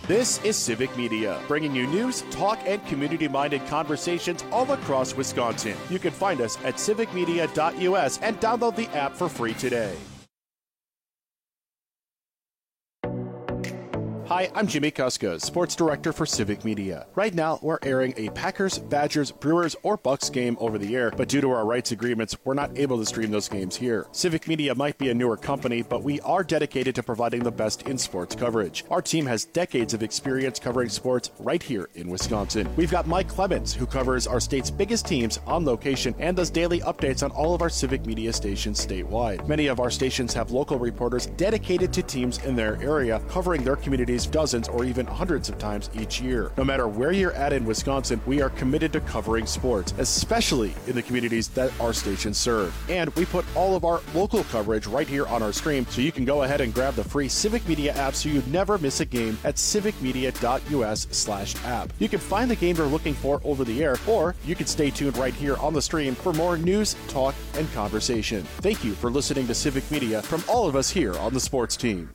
This is Civic Media, bringing you news, talk, and community-minded conversations all across Wisconsin. You can find us at civicmedia.us and download the app for free today. Hi, I'm Jimmy Kuska, Sports Director for Civic Media. Right now, we're airing a Packers, Badgers, Brewers, or Bucks game over the air, but due to our rights agreements, we're not able to stream those games here. Civic Media might be a newer company, but we are dedicated to providing the best in sports coverage. Our team has decades of experience covering sports right here in Wisconsin. We've got Mike Clemens, who covers our state's biggest teams on location and does daily updates on all of our Civic Media stations statewide. Many of our stations have local reporters dedicated to teams in their area, covering their communities dozens or even hundreds of times each year. No matter where you're at in Wisconsin, we are committed to covering sports, especially in the communities that our stations serve. And we put all of our local coverage right here on our stream, so you can go ahead and grab the free Civic Media app so you never miss a game at civicmedia.us/app. You can find the game you're looking for over the air, or you can stay tuned right here on the stream for more news, talk, and conversation. Thank you for listening to Civic Media from all of us here on the sports team.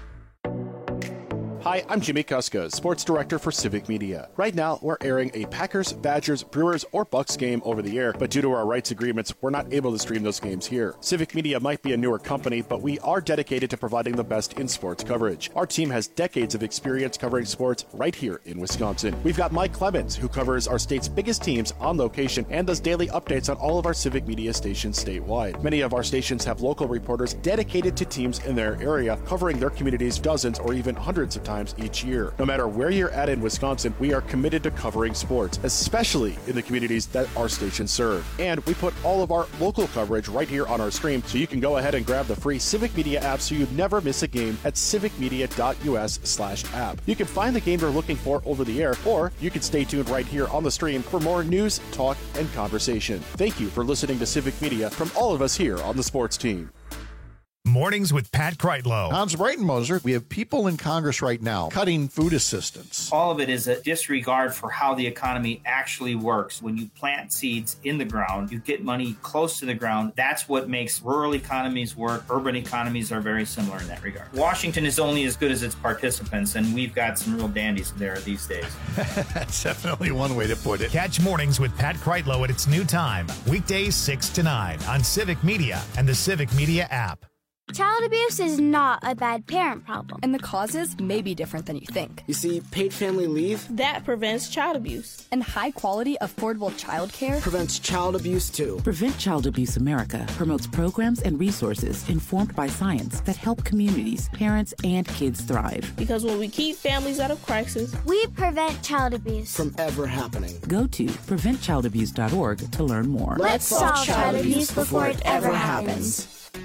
Hi, I'm Jimmy Kuska, Sports Director for Civic Media. Right now, we're airing a Packers, Badgers, Brewers, or Bucks game over the air, but due to our rights agreements, we're not able to stream those games here. Civic Media might be a newer company, but we are dedicated to providing the best in sports coverage. Our team has decades of experience covering sports right here in Wisconsin. We've got Mike Clemens, who covers our state's biggest teams on location and does daily updates on all of our Civic Media stations statewide. Many of our stations have local reporters dedicated to teams in their area, covering their communities dozens or even hundreds of times each year. No matter where you're at in Wisconsin, we are committed to covering sports, especially in the communities that our stations serve. And we put all of our local coverage right here on our stream, so you can go ahead and grab the free Civic Media app so you never miss a game at civicmedia.us/app. You can find the game you're looking for over the air, or you can stay tuned right here on the stream for more news, talk, and conversation. Thank you for listening to Civic Media from all of us here on the sports team. Mornings with Pat Kreitlow. Hans Breitenmoser, we have people in Congress right now cutting food assistance. All of it is a disregard for how the economy actually works. When you plant seeds in the ground, you get money close to the ground. That's what makes rural economies work. Urban economies are very similar in that regard. Washington is only as good as its participants, and we've got some real dandies there these days. That's definitely one way to put it. Catch Mornings with Pat Kreitlow at its new time, weekdays 6 to 9 on Civic Media and the Civic Media app. Child abuse is not a bad parent problem. And the causes may be different than you think. You see, paid family leave, that prevents child abuse. And high-quality, affordable child care prevents child abuse, too. Prevent Child Abuse America promotes programs and resources informed by science that help communities, parents, and kids thrive. Because when we keep families out of crisis, we prevent child abuse from ever happening. Go to preventchildabuse.org to learn more. Let's solve child abuse before it ever happens.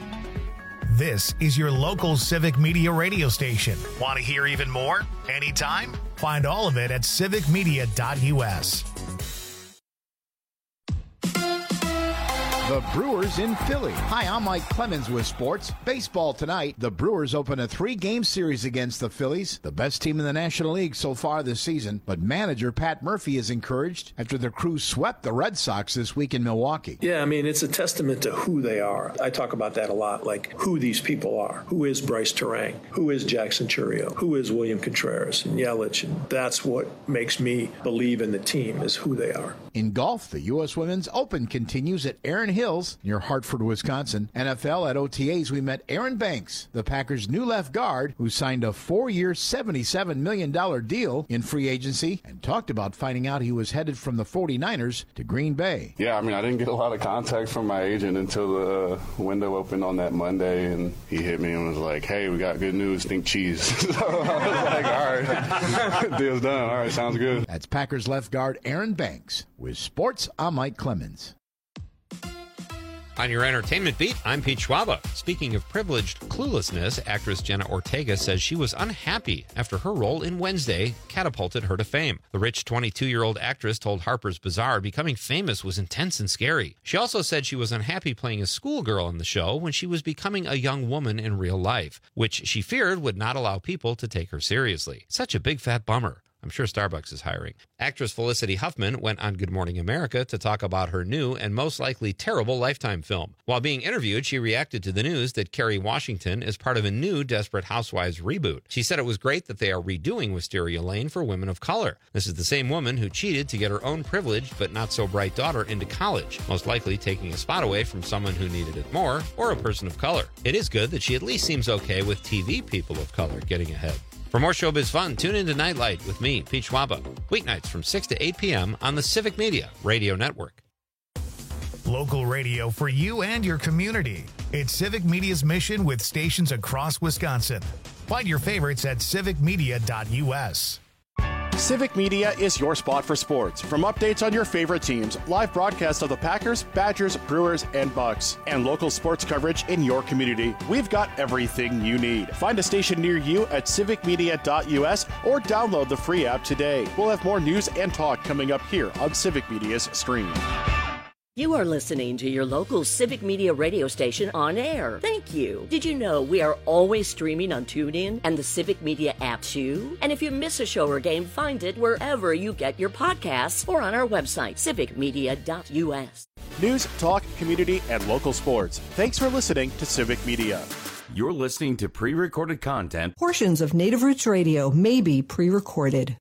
This is your local Civic Media radio station. Want to hear even more? Anytime? Find all of it at civicmedia.us. The Brewers in Philly. Hi, I'm Mike Clemens with sports. Baseball tonight. The Brewers open a 3-game series against the Phillies, the best team in the National League so far this season. But manager Pat Murphy is encouraged after the Crew swept the Red Sox this week in Milwaukee. Yeah, I mean, it's a testament to who they are. I talk about that a lot, like who these people are. Who is Bryce Terang? Who is Jackson Churio? Who is William Contreras and Yelich? And that's what makes me believe in the team, is who they are. In golf, the U.S. Women's Open continues at Erin Hills near Hartford, Wisconsin. NFL at OTAs, we met Aaron Banks, the Packers' new left guard, who signed a 4-year, $77 million deal in free agency and talked about finding out he was headed from the 49ers to Green Bay. Yeah, I mean, I didn't get a lot of contact from my agent until the window opened on that Monday, and he hit me and was like, hey, we got good news, think cheese. So I was like, all right, deal's done. All right, sounds good. That's Packers left guard Aaron Banks. With sports, I'm Mike Clemens. On your entertainment beat, I'm Pete Schwaba. Speaking of privileged cluelessness, actress Jenna Ortega says she was unhappy after her role in Wednesday catapulted her to fame. The rich 22-year-old actress told Harper's Bazaar becoming famous was intense and scary. She also said she was unhappy playing a schoolgirl in the show when she was becoming a young woman in real life, which she feared would not allow people to take her seriously. Such a big fat bummer. I'm sure Starbucks is hiring. Actress Felicity Huffman went on Good Morning America to talk about her new and most likely terrible Lifetime film. While being interviewed, she reacted to the news that Kerry Washington is part of a new Desperate Housewives reboot. She said it was great that they are redoing Wisteria Lane for women of color. This is the same woman who cheated to get her own privileged but not so bright daughter into college, most likely taking a spot away from someone who needed it more, or a person of color. It is good that she at least seems okay with TV people of color getting ahead. For more showbiz fun, tune into Nightlight with me, Pete Schwaba, weeknights from 6 to 8 p.m. on the Civic Media Radio Network. Local radio for you and your community. It's Civic Media's mission with stations across Wisconsin. Find your favorites at civicmedia.us. Civic Media is your spot for sports. From updates on your favorite teams, live broadcasts of the Packers, Badgers, Brewers, and Bucks, and local sports coverage in your community, we've got everything you need. Find a station near you at civicmedia.us or download the free app today. We'll have more news and talk coming up here on Civic Media's stream. You are listening to your local Civic Media radio station on air. Thank you. Did you know we are always streaming on TuneIn and the Civic Media app too? And if you miss a show or game, find it wherever you get your podcasts or on our website, civicmedia.us. News, talk, community, and local sports. Thanks for listening to Civic Media. You're listening to pre-recorded content. Portions of Native Roots Radio may be pre-recorded.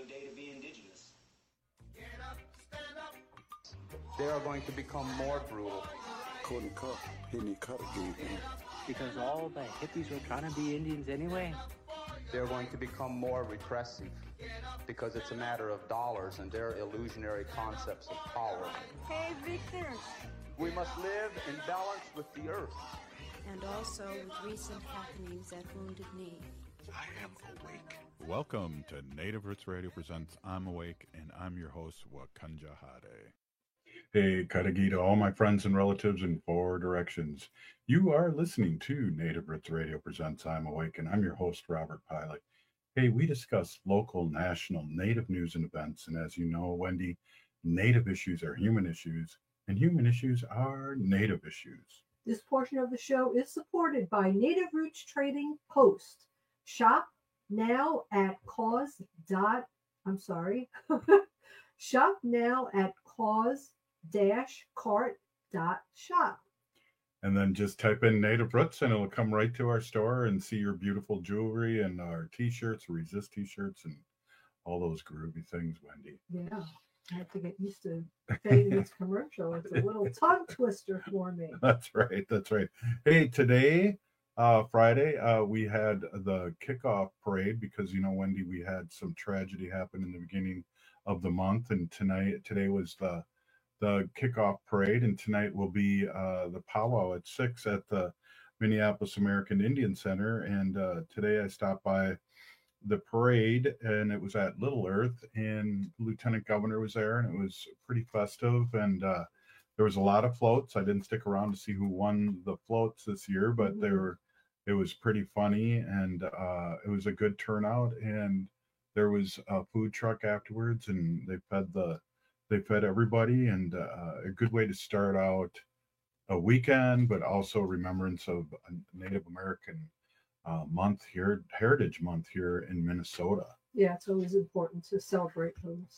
They are going to become more brutal. Couldn't cut. He didn't cut again. Because all the hippies were trying to be Indians anyway. They're going to become more repressive because it's a matter of dollars and their illusionary concepts of power. Hey, Victor. We must live in balance with the earth. And also with recent happenings at Wounded Knee. I am awake. Welcome to Native Roots Radio presents I'm Awake, and I'm your host, Wakanja Hade. Hey, Katagita, all my friends and relatives in 4 directions. You are listening to Native Roots Radio presents I'm Awake, and I'm your host, Robert Pilot. Hey, we discuss local, national, Native news and events, and as you know, Wendy, Native issues are human issues, and human issues are Native issues. This portion of the show is supported by Native Roots Trading Post. Shop now at Shop now at cause-cart.shop. And then just type in Native Roots and it'll come right to our store and see your beautiful jewelry and our t-shirts, Resist t-shirts, and all those groovy things, Wendy. Yeah, I have to get used to fading this commercial. It's a little tongue twister for me. That's right. That's right. Hey, today, Friday, we had the kickoff parade because, you know, Wendy, we had some tragedy happen in the beginning of the month, and today was the kickoff parade, and tonight will be the powwow at 6 at the Minneapolis American Indian Center. And today I stopped by the parade, and it was at Little Earth, and Lieutenant Governor was there, and it was pretty festive, and there was a lot of floats. I didn't stick around to see who won the floats this year, but it was pretty funny, and it was a good turnout, and there was a food truck afterwards, and they fed everybody, and a good way to start out a weekend, but also remembrance of a Native American month here, Heritage Month here in Minnesota. Yeah, it's always important to celebrate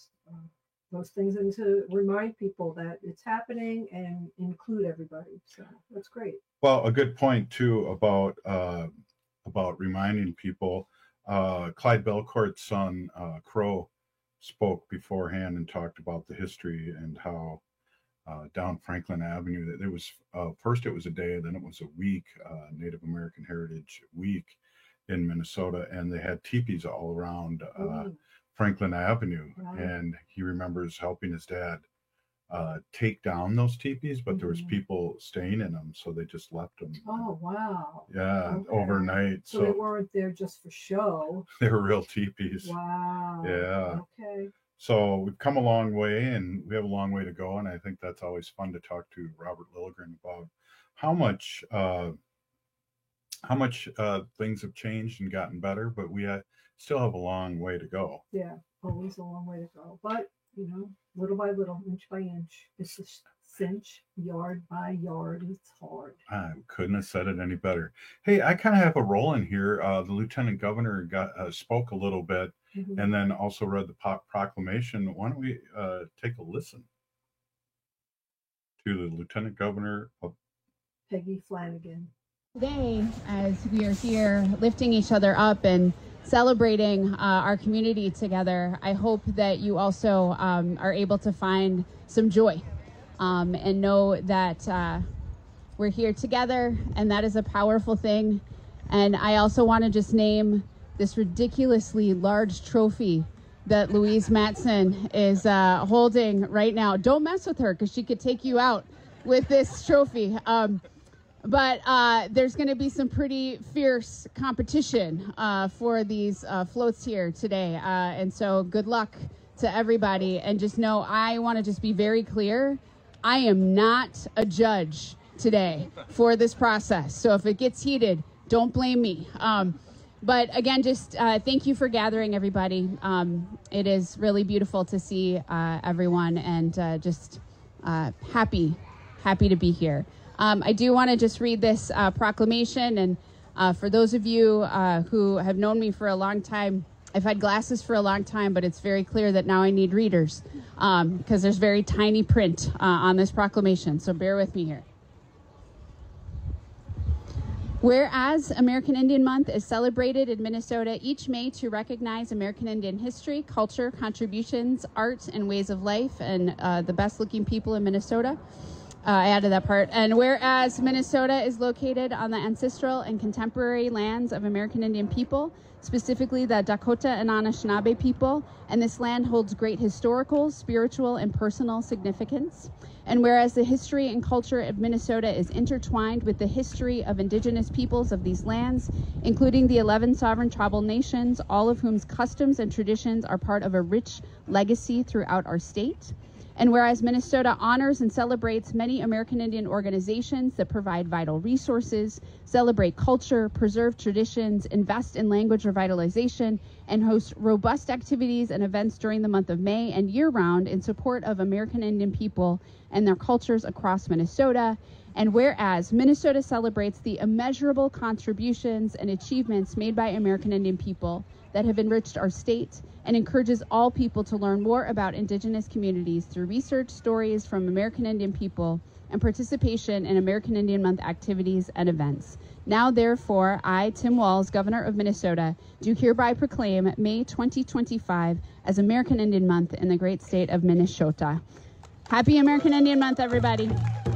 those things and to remind people that it's happening and include everybody. So that's great. Well, a good point too about reminding people. Clyde Belcourt's son, Crow, spoke beforehand and talked about the history and how down Franklin Avenue, that it was first it was a day, then it was a week, Native American Heritage Week in Minnesota, and they had teepees all around Franklin Avenue. Wow. And he remembers helping his dad take down those teepees, but there was people staying in them, so they just left them. Oh, wow. Yeah, okay. Overnight. So they weren't there just for show. They were real teepees. Wow. Yeah. Okay. So we've come a long way, and we have a long way to go, and I think that's always fun to talk to Robert Lilligren about how much things have changed and gotten better, but we still have a long way to go. Yeah, always a long way to go. But, you know, little by little, inch by inch, it's the cinch, yard by yard. It's hard. I couldn't have said it any better. Hey, I kind of have a role in here. The lieutenant governor spoke a little bit, and then also read the proclamation. Why don't we take a listen to the lieutenant governor of Peggy Flanagan. Today, as we are here lifting each other up and celebrating our community together, I hope that you also are able to find some joy and know that we're here together, and that is a powerful thing. And I also want to just name this ridiculously large trophy that Louise Matson is holding right now. Don't mess with her, because she could take you out with this trophy. But there's going to be some pretty fierce competition for these floats here today. And so good luck to everybody. And just know, I want to just be very clear, I am not a judge today for this process. So if it gets heated, don't blame me. But again, just thank you for gathering, everybody. It is really beautiful to see everyone, and just happy to be here. I do want to just read this proclamation, and for those of you who have known me for a long time, I've had glasses for a long time, but it's very clear that now I need readers because there's very tiny print on this proclamation, so bear with me here. Whereas American Indian Month is celebrated in Minnesota each May to recognize American Indian history, culture, contributions, art, and ways of life, and the best-looking people in Minnesota. I added that part. And whereas Minnesota is located on the ancestral and contemporary lands of American Indian people, specifically the Dakota and Anishinaabe people, and this land holds great historical, spiritual, and personal significance. And whereas the history and culture of Minnesota is intertwined with the history of indigenous peoples of these lands, including the 11 sovereign tribal nations, all of whose customs and traditions are part of a rich legacy throughout our state. And whereas Minnesota honors and celebrates many American Indian organizations that provide vital resources, celebrate culture, preserve traditions, invest in language revitalization, and host robust activities and events during the month of May and year-round in support of American Indian people and their cultures across Minnesota. And whereas Minnesota celebrates the immeasurable contributions and achievements made by American Indian people that have enriched our state, and encourages all people to learn more about Indigenous communities through research, stories from American Indian people, and participation in American Indian Month activities and events. Now, therefore, I, Tim Walz, Governor of Minnesota, do hereby proclaim May 2025 as American Indian Month in the great state of Minnesota. Happy American Indian Month, everybody.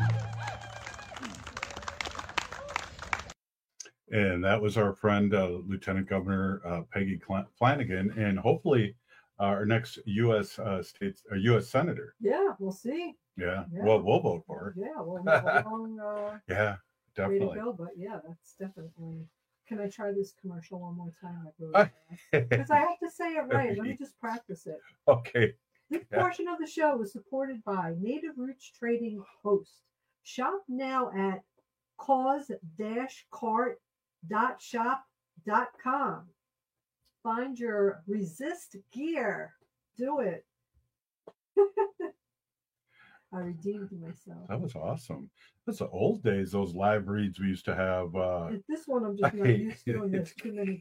And that was our friend, Lieutenant Governor Peggy Flanagan, and hopefully our next U.S. U.S. Senator. Yeah, we'll see. Yeah. Well, we'll vote for her. Yeah, we'll have a long yeah, definitely. way to go, but yeah, that's definitely. Can I try this commercial one more time? Because I have to say it right. Let me just practice it. Okay. This portion of the show is supported by Native Roots Trading Host. Shop now at cause-cart.shop.com. Find your resist gear. Do it. I redeemed myself. That was awesome. That's the old days, those live reads we used to have. This one I'm just not used to, and there's too many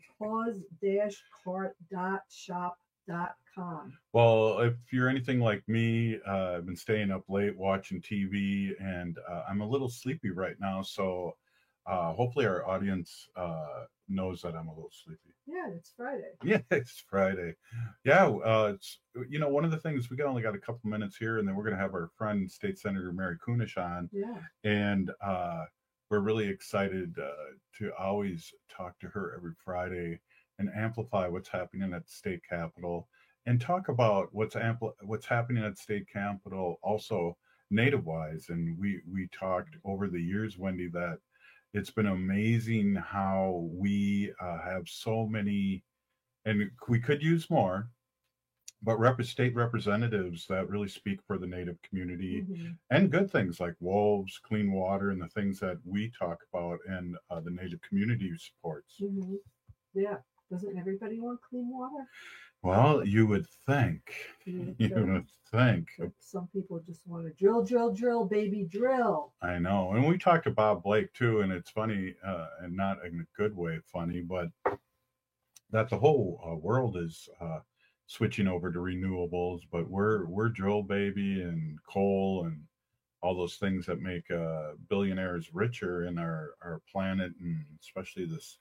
cause-cart.shop.com. Well, if you're anything like me, I've been staying up late watching TV, and I'm a little sleepy right now, so hopefully our audience knows that I'm a little sleepy. Yeah, it's Friday. Yeah, it's Friday. Yeah, it's one of the things, we only got a couple minutes here, and then we're going to have our friend State Senator Mary Kunesh on. Yeah. And we're really excited to always talk to her every Friday and amplify what's happening at the state capitol, and talk about what's happening at state capitol also native-wise. And we talked over the years, Wendy, that it's been amazing how we have so many, and we could use more, but state representatives that really speak for the Native community, and good things like wolves, clean water, and the things that we talk about and the Native community supports. Yeah. Doesn't everybody want clean water? Well, you would think. You would think. Some people just want to drill, drill, drill, baby, drill. I know. And we talked to Bob Blake, too, and it's funny, and not in a good way funny, but that the whole world is switching over to renewables, but we're drill, baby, and coal, and all those things that make billionaires richer in our planet, and especially this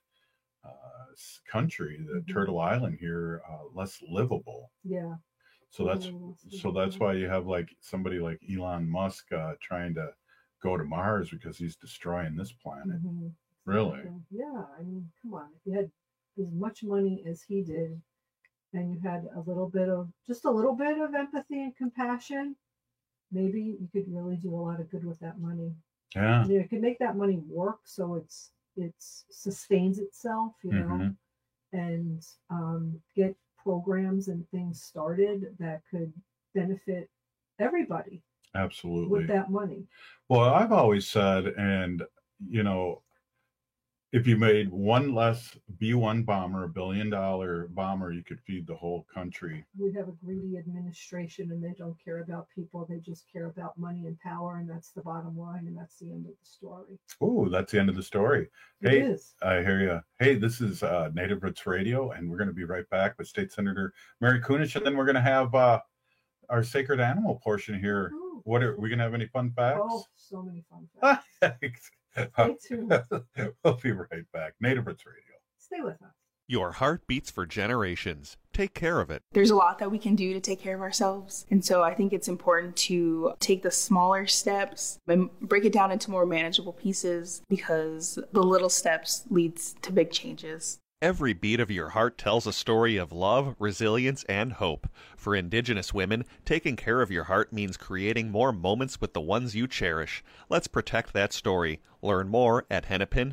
country, the Turtle Island here, less livable. Yeah. So that's why you have like somebody like Elon Musk trying to go to Mars, because he's destroying this planet. Mm-hmm. Really? Yeah. I mean, come on. If you had as much money as he did, and you had just a little bit of empathy and compassion, maybe you could really do a lot of good with that money. Yeah. You could make that money work so it sustains itself, you know, and get programs and things started that could benefit everybody. Absolutely. With that money. Well, I've always said, and you know, if you made one less B-1 bomber, $1 billion bomber, you could feed the whole country. We have a greedy administration, and they don't care about people. They just care about money and power, and that's the bottom line, and that's the end of the story. Oh, that's the end of the story. It is. I hear you. Hey, this is Native Roots Radio, and we're going to be right back with State Senator Mary Kunesh, and then we're going to have our sacred animal portion here. Ooh. What are we going to have any fun facts? Oh, so many fun facts. Stay tuned. We'll be right back. Native Roots Radio. Stay with us. Your heart beats for generations. Take care of it. There's a lot that we can do to take care of ourselves. And so I think it's important to take the smaller steps and break it down into more manageable pieces, because the little steps leads to big changes. Every beat of your heart tells a story of love, resilience, and hope. For Indigenous women, taking care of your heart means creating more moments with the ones you cherish. Let's protect that story. Learn more at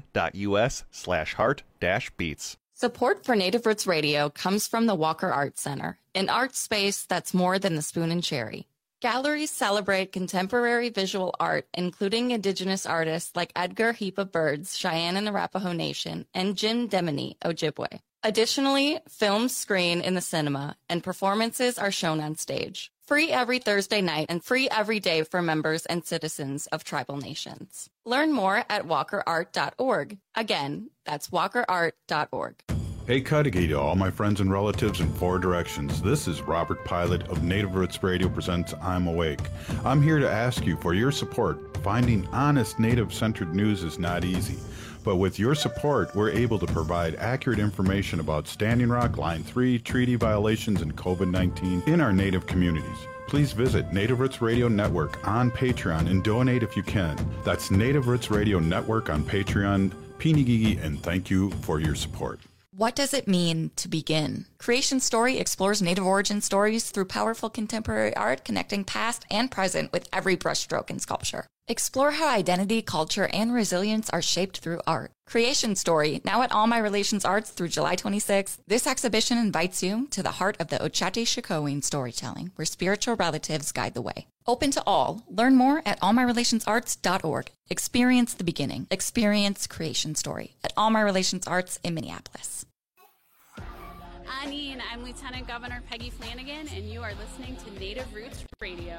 hennepin.us/heart-beats. Support for Native Roots Radio comes from the Walker Art Center, an art space that's more than the spoon and cherry. Galleries celebrate contemporary visual art, including Indigenous artists like Edgar Heap of Birds, Cheyenne and Arapaho Nation, and Jim Demini, Ojibwe. Additionally, films screen in the cinema, and performances are shown on stage. Free every Thursday night and free every day for members and citizens of tribal nations. Learn more at walkerart.org. Again, that's walkerart.org. Hey, Cudahy to all my friends and relatives in 4 directions. This is Robert Pilot of Native Roots Radio presents I'm Awake. I'm here to ask you for your support. Finding honest Native-centered news is not easy. But with your support, we're able to provide accurate information about Standing Rock, Line 3, treaty violations, and COVID-19 in our Native communities. Please visit Native Roots Radio Network on Patreon and donate if you can. That's Native Roots Radio Network on Patreon. Pinigigi, and thank you for your support. What does it mean to begin? Creation Story explores Native origin stories through powerful contemporary art, connecting past and present with every brushstroke in sculpture. Explore how identity, culture, and resilience are shaped through art. Creation Story, now at All My Relations Arts through July 26th. This exhibition invites you to the heart of the Ochate-Shikowin storytelling, where spiritual relatives guide the way. Open to all. Learn more at allmyrelationsarts.org. Experience the beginning. Experience Creation Story at All My Relations Arts in Minneapolis. Annie, and I'm Lieutenant Governor Peggy Flanagan, and you are listening to Native Roots Radio.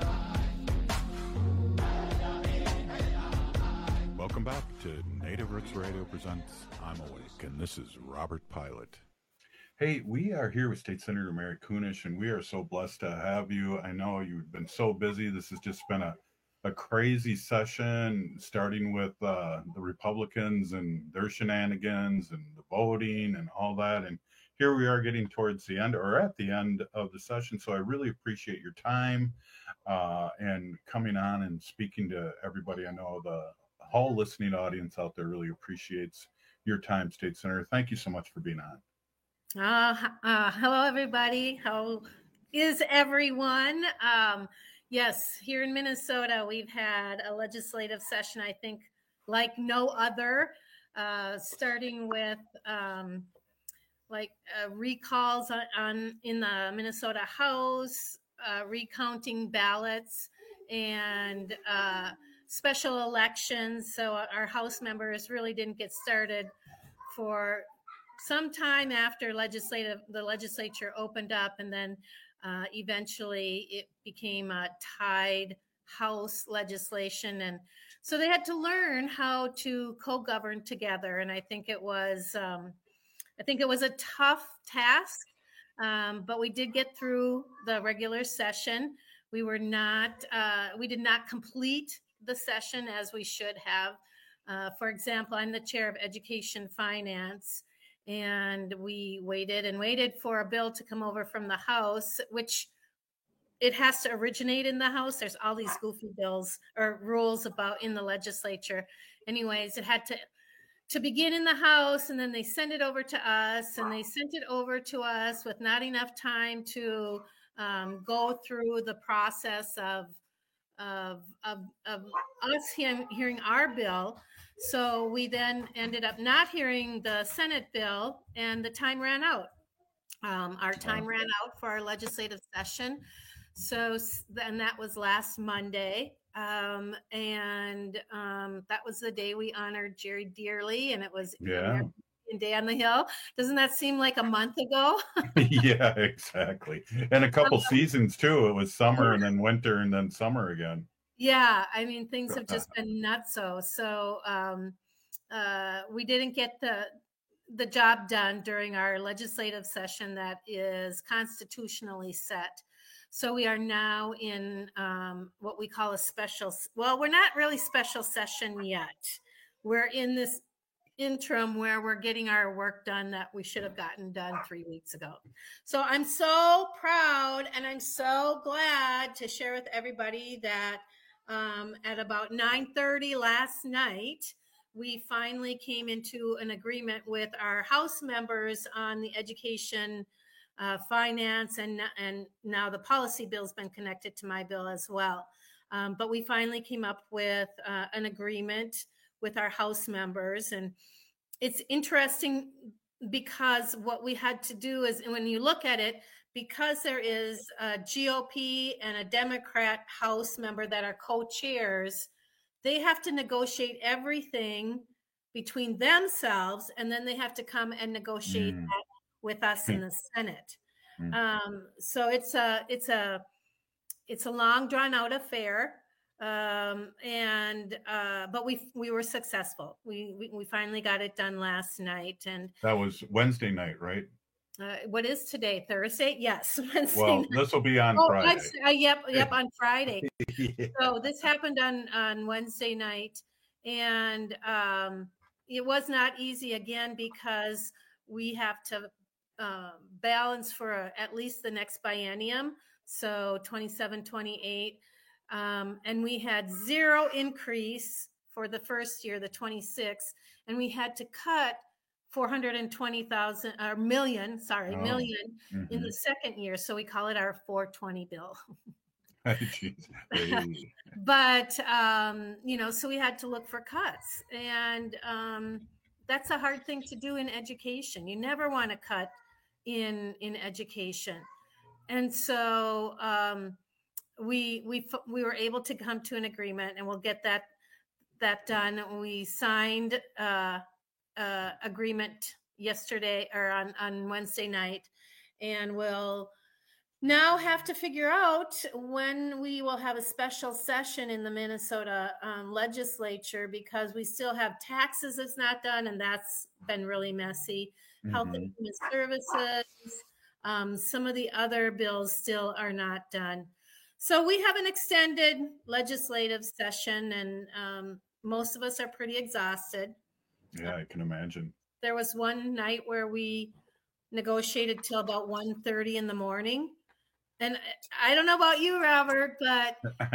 Welcome back to Native Roots Radio presents I'm Awake, and this is Robert Pilot. Hey, we are here with State Senator Mary Kunesh, and we are so blessed to have you. I know you've been so busy. This has just been a crazy session, starting with the Republicans and their shenanigans and the voting and all that. And here we are getting towards the end, or at the end of the session. So I really appreciate your time and coming on and speaking to everybody. I know the whole listening audience out there really appreciates your time, State Senator. Thank you so much for being on. Hello, everybody. How is everyone? Yes, here in Minnesota, we've had a legislative session, I think, like no other, starting with recalls in the Minnesota House, recounting ballots, and special elections. So our House members really didn't get started for sometime after the legislature opened up, and then eventually it became a tied House legislation, and so they had to learn how to co-govern together. And I think it was a tough task, but we did get through the regular session. We did not complete the session as we should have. For example, I'm the chair of Education Finance, and we waited and waited for a bill to come over from the House, which it has to originate in the House. There's all these goofy bills or rules about in the legislature. Anyways, it had to begin in the House, and then they send it over to us, and they sent it over to us with not enough time to go through the process of us hearing our bill. So we then ended up not hearing the Senate bill, and the time ran out. Our time ran out for our legislative session. So then that was last Monday. And that was the day we honored Jerry Dearly, and it was American Day on the Hill. Doesn't that seem like a month ago? Yeah, exactly. And a couple seasons too. It was summer and then winter and then summer again. Yeah, I mean, things have just been nutso. So we didn't get the job done during our legislative session that is constitutionally set. So we are now in what we call a special, well, we're not really special session yet. We're in this interim where we're getting our work done that we should have gotten done 3 weeks ago. So I'm so proud, and I'm so glad to share with everybody that at about 9:30 last night, we finally came into an agreement with our House members on the education finance, and now the policy bill's been connected to my bill as well. But we finally came up with an agreement with our House members. And it's interesting because what we had to do is, when you look at it, because there is a GOP and a Democrat House member that are co-chairs, they have to negotiate everything between themselves, and then they have to come and negotiate that with us in the Senate. So it's a long drawn out affair. But we were successful. We finally got it done last night. And that was Wednesday night, right? What is today? Thursday? Yes. Wednesday well, night. This will be on Friday. Yep, on Friday. Yeah. So this happened on Wednesday night. And it was not easy, again, because we have to balance for at least the next biennium, so 27, 28. And we had zero increase for the first year, the 26, and we had to cut million in the second year. So we call it our 420 bill. But, so we had to look for cuts, and that's a hard thing to do in education. You never want to cut in education. And so we were able to come to an agreement, and we'll get that done. We signed agreement yesterday or on Wednesday night, and we'll now have to figure out when we will have a special session in the Minnesota legislature, because we still have taxes that's not done, and that's been really messy. Health and Human Services, some of the other bills still are not done. So we have an extended legislative session, and most of us are pretty exhausted. Yeah, I can imagine. There was one night where we negotiated till about 1:30 in the morning. And I don't know about you, Robert, but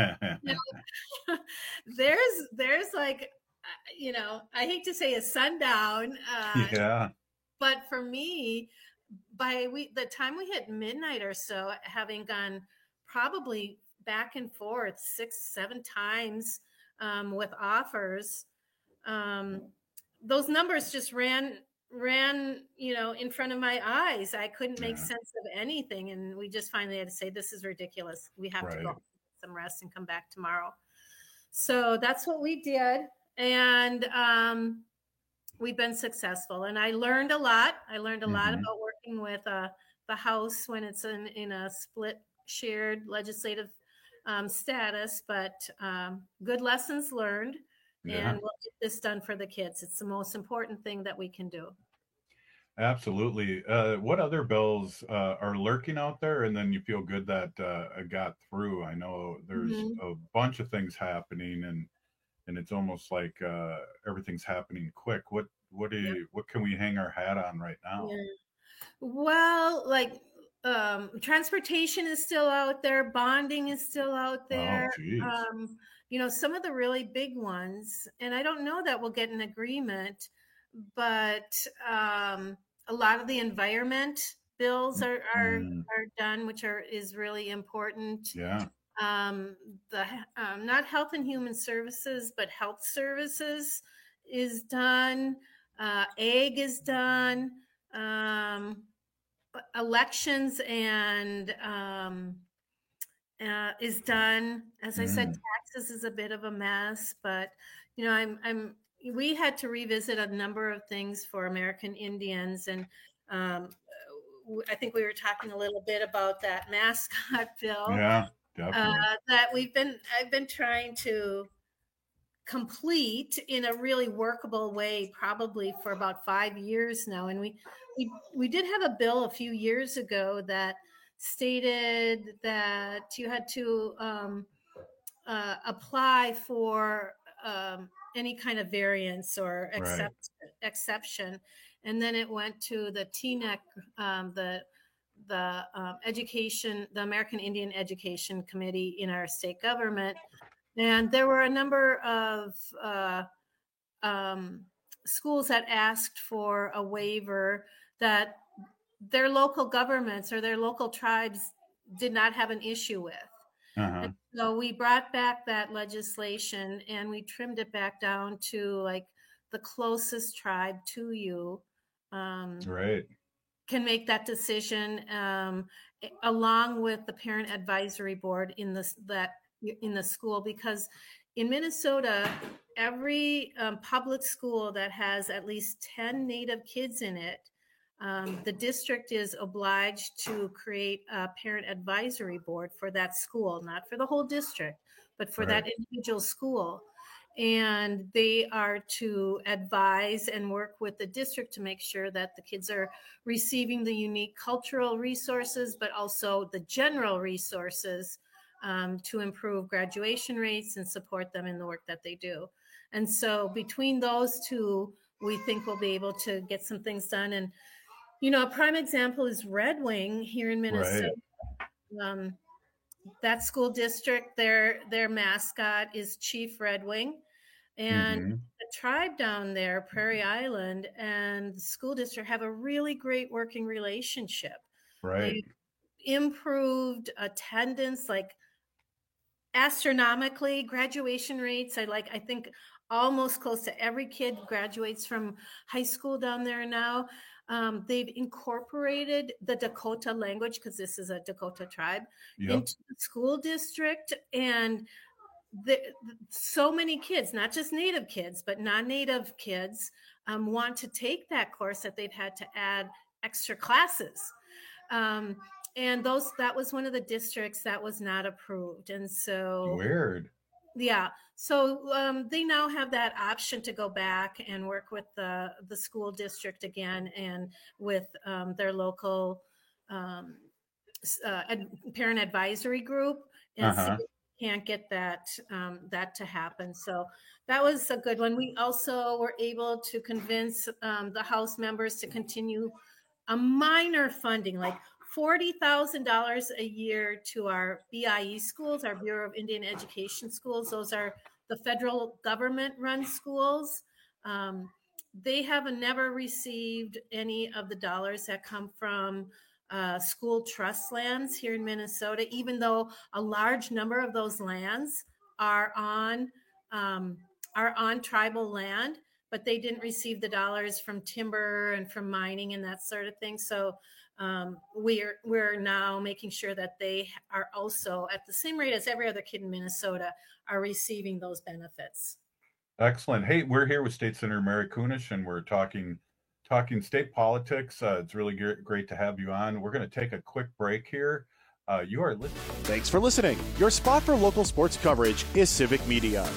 there's like, I hate to say a sundown. But for me, by the time we hit midnight or so, having gone probably back and forth 6-7 times with offers, those numbers just ran in front of my eyes. I couldn't make sense of anything, and we just finally had to say, this is ridiculous. We have to go get some rest and come back tomorrow. So that's what we did. And we've been successful, and I learned a lot. I learned a lot Mhm. about working with the House when it's in a split shared legislative status, but good lessons learned, Yeah. and we'll get this done for the kids. It's the most important thing that we can do. Absolutely. What other bills are lurking out there, and then you feel good that got through? I know there's Mhm. a bunch of things happening, and it's almost like everything's happening quick. What can we hang our hat on right now? Yeah. Well, like transportation is still out there, bonding is still out Oh, there. geez. Some of the really big ones, and I don't know that we'll get an agreement, but a lot of the environment bills Mm, are done, which is really important. yeah. The not health and human services, but health services is done. Ag is done. Um, Elections and is done. As I said, Mm, taxes is a bit of a mess, but we had to revisit a number of things for American Indians, and um, I think we were talking a little bit about that mascot bill yeah, definitely. that I've been trying to complete in a really workable way probably for about 5 years now, and we did have a bill a few years ago that stated that you had to apply for any kind of variance or Right. exception, and then it went to the TNEC, the American Indian Education Committee in our state government, and there were a number of um, schools that asked for a waiver that their local governments or their local tribes did not have an issue with. Uh-huh. And so we brought back that legislation and we trimmed it back down to like the closest tribe to you Right. can make that decision along with the parent advisory board in the school, because in Minnesota, every public school that has at least 10 Native kids in it, the district is obliged to create a parent advisory board for that school, not for the whole district, but for that Right. individual school. And they are to advise and work with the district to make sure that the kids are receiving the unique cultural resources, but also the general resources to improve graduation rates and support them in the work that they do. And so between those two, we think we'll be able to get some things done. And, a prime example is Red Wing here in Minnesota. Right. That school district, their mascot is Chief Red Wing. And Mm-hmm. the tribe down there, Prairie Island, and the school district have a really great working relationship. Right. They improved attendance like astronomically, graduation rates. I think almost close to every kid graduates from high school down there now. They've incorporated the Dakota language, because this is a Dakota tribe, Yep. into the school district. And so many kids, not just Native kids, but non-Native kids, want to take that course that they've had to add extra classes. And that was one of the districts that was not approved. And so Weird. yeah. So they now have that option to go back and work with the school district again, and with their local parent advisory group, and see Uh-huh. if we can't get that to happen. So that was a good one. We also were able to convince the House members to continue a minor funding, like $40,000 a year to our BIE schools, our Bureau of Indian Education schools. Those are the federal government-run schools. They have never received any of the dollars that come from school trust lands here in Minnesota, even though a large number of those lands are on tribal land, but they didn't receive the dollars from timber and from mining and that sort of thing. So we're now making sure that they are also, at the same rate as every other kid in Minnesota, are receiving those benefits. Excellent. Hey, we're here with State Senator Mary Kunesh, and we're talking state politics. It's really great to have you on. We're going to take a quick break here. You are listening. Thanks for listening. Your spot for local sports coverage is Civic Media.